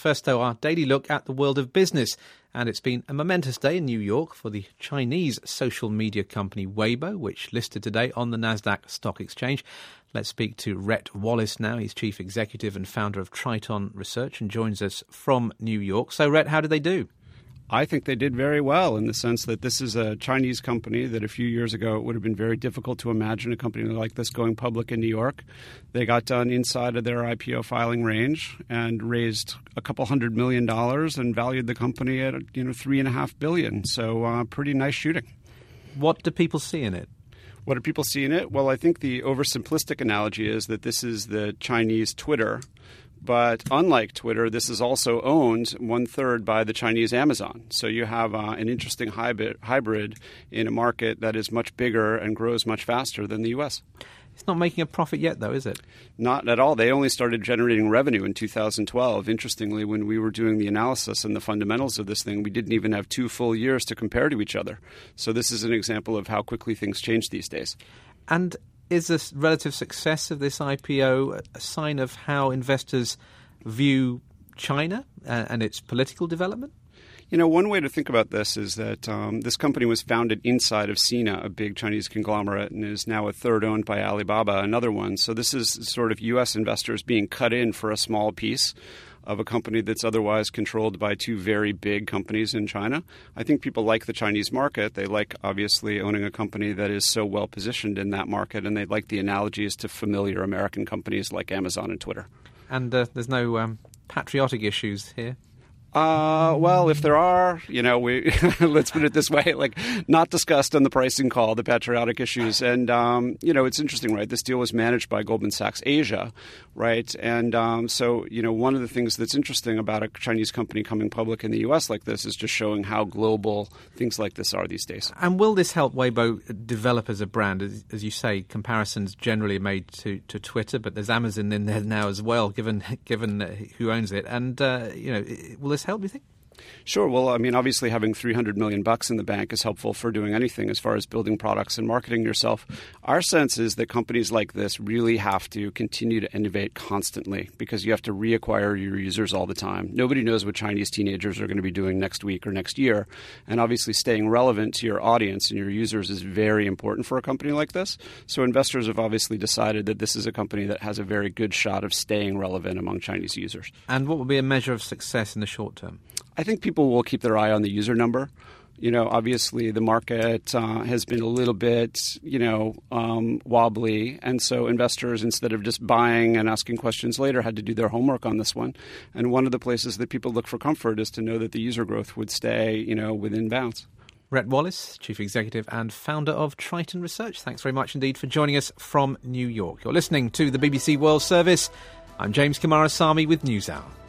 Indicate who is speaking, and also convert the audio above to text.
Speaker 1: First, though, our daily look at the world of business. And it's been a momentous day in New York for the Chinese social media company Weibo, which listed today on the Nasdaq Stock Exchange. Let's speak to Rhett Wallace now. He's Chief Executive and founder of Triton Research and joins us from New York. So, Rhett, how did they do?
Speaker 2: I think they did very well in the sense that this is a Chinese company that a few years ago it would have been very difficult to imagine a company like this going public in New York. They got done inside of their IPO filing range and raised a couple $100 million and valued the company at $3.5 billion. So pretty nice shooting.
Speaker 1: What do people see in it?
Speaker 2: What do people see in it? Well, I think the oversimplistic analogy is that this is the Chinese Twitter. But unlike Twitter, this is also owned 1/3 by the Chinese Amazon. So you have an interesting hybrid in a market that is much bigger and grows much faster than the U.S.
Speaker 1: It's not making a profit yet, though, is it?
Speaker 2: Not at all. They only started generating revenue in 2012. Interestingly, when we were doing the analysis and the fundamentals of this thing, we didn't even have 2 full years to compare to each other. So this is an example of how quickly things change these days.
Speaker 1: And is the relative success of this IPO a sign of how investors view China and its political development?
Speaker 2: One way to think about this is that this company was founded inside of Sina, a big Chinese conglomerate, and is now a third owned by Alibaba, another one. So this is sort of U.S. investors being cut in for a small piece of a company that's otherwise controlled by 2 very big companies in China. I think people like the Chinese market. They like, obviously, owning a company that is so well positioned in that market, and they like the analogies to familiar American companies like Amazon and Twitter.
Speaker 1: And there's no patriotic issues here?
Speaker 2: Well, if there are, we let's put it this way, not discussed on the pricing call, the patriotic issues. And, it's interesting, right? This deal was managed by Goldman Sachs Asia, right? And so, one of the things that's interesting about a Chinese company coming public in the U.S. like this is just showing how global things like this are these days.
Speaker 1: And will this help Weibo develop as a brand? As you say, comparisons generally are made to Twitter, but there's Amazon in there now as well, given who owns it. And, will this help, do you think?
Speaker 2: Sure. Well, obviously having $300 million in the bank is helpful for doing anything as far as building products and marketing yourself. Our sense is that companies like this really have to continue to innovate constantly because you have to reacquire your users all the time. Nobody knows what Chinese teenagers are going to be doing next week or next year. And obviously staying relevant to your audience and your users is very important for a company like this. So investors have obviously decided that this is a company that has a very good shot of staying relevant among Chinese users.
Speaker 1: And what will be a measure of success in the short term?
Speaker 2: I think people will keep their eye on the user number. Obviously the market has been a little bit, wobbly. And so investors, instead of just buying and asking questions later, had to do their homework on this one. And one of the places that people look for comfort is to know that the user growth would stay, within bounds.
Speaker 1: Rhett Wallace, Chief Executive and founder of Triton Research. Thanks very much indeed for joining us from New York. You're listening to the BBC World Service. I'm James Kamarasamy with NewsHour.